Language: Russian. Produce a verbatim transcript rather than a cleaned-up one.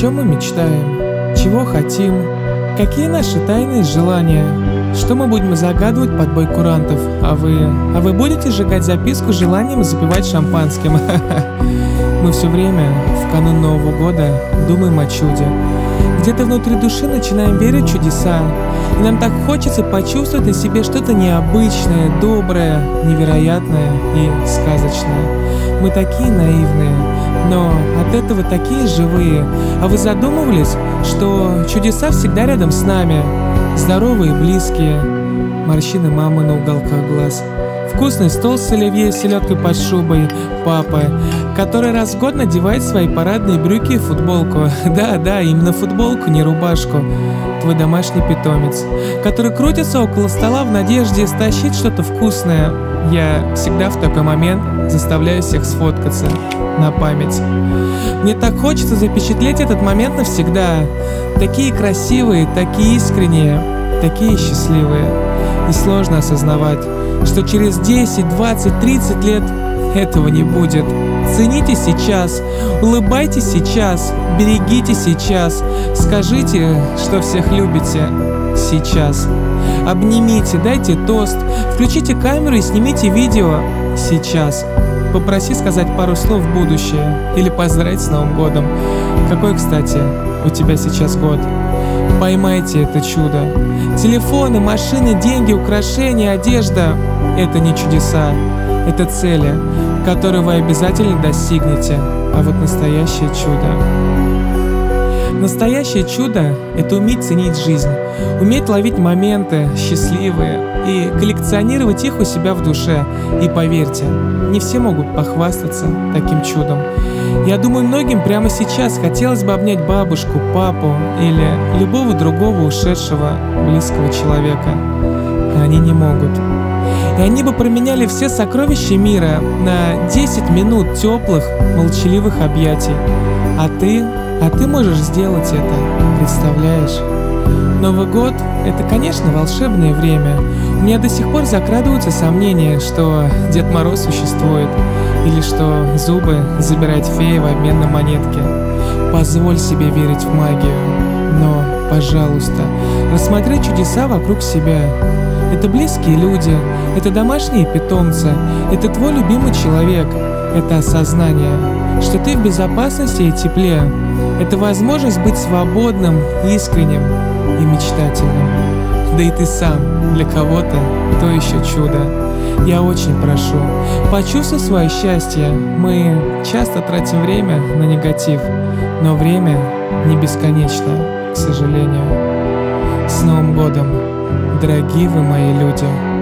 чем мы мечтаем, чего хотим, какие наши тайные желания, что мы будем загадывать под бой курантов, а вы, а вы будете сжигать записку с желанием запивать шампанским. Мы все время в канун Нового года думаем о чуде. Где-то внутри души начинаем верить в чудеса, и нам так хочется почувствовать на себе что-то необычное, доброе, невероятное и сказочное. Мы такие наивные, но от этого такие живые. А вы задумывались, что чудеса всегда рядом с нами? Здоровые, близкие, морщины мамы на уголках глаз, вкусный стол с оливье и селедкой под шубой папы, который раз в год надевает свои парадные брюки и футболку. Да-да, именно футболку, не рубашку. Твой домашний питомец, который крутится около стола в надежде стащить что-то вкусное. Я всегда в такой момент заставляю всех сфоткаться на память. Мне так хочется запечатлеть этот момент навсегда. Такие красивые, такие искренние, такие счастливые. И сложно осознавать, что через десять, двадцать, тридцать лет этого не будет. Цените сейчас, улыбайтесь сейчас, берегите сейчас, скажите, что всех любите сейчас. Обнимите, дайте тост, включите камеру и снимите видео сейчас. Попроси сказать пару слов в будущее или поздравить с Новым годом. Какой, кстати, у тебя сейчас год? Поймайте это чудо. Телефоны, машины, деньги, украшения, одежда — это не чудеса, это цели, которые вы обязательно достигнете. А вот настоящее чудо. Настоящее чудо — это уметь ценить жизнь, уметь ловить моменты счастливые и коллекционировать их у себя в душе. И поверьте, не все могут похвастаться таким чудом. Я думаю, многим прямо сейчас хотелось бы обнять бабушку, папу или любого другого ушедшего близкого человека. А они не могут. И они бы променяли все сокровища мира на десять минут теплых, молчаливых объятий. А ты, а ты можешь сделать это, представляешь? Новый год — это, конечно, волшебное время. У меня до сих пор закрадываются сомнения, что Дед Мороз существует, или что зубы забирает фея в обмен на монетки. Позволь себе верить в магию, но, пожалуйста, рассмотри чудеса вокруг себя. Это близкие люди, это домашние питомцы, это твой любимый человек, это осознание, что ты в безопасности и тепле. Это возможность быть свободным, искренним и мечтательным. Да и ты сам для кого-то то еще чудо. Я очень прошу, почувствуй свое счастье. Мы часто тратим время на негатив, но время не бесконечно, к сожалению. С Новым годом, дорогие вы мои люди!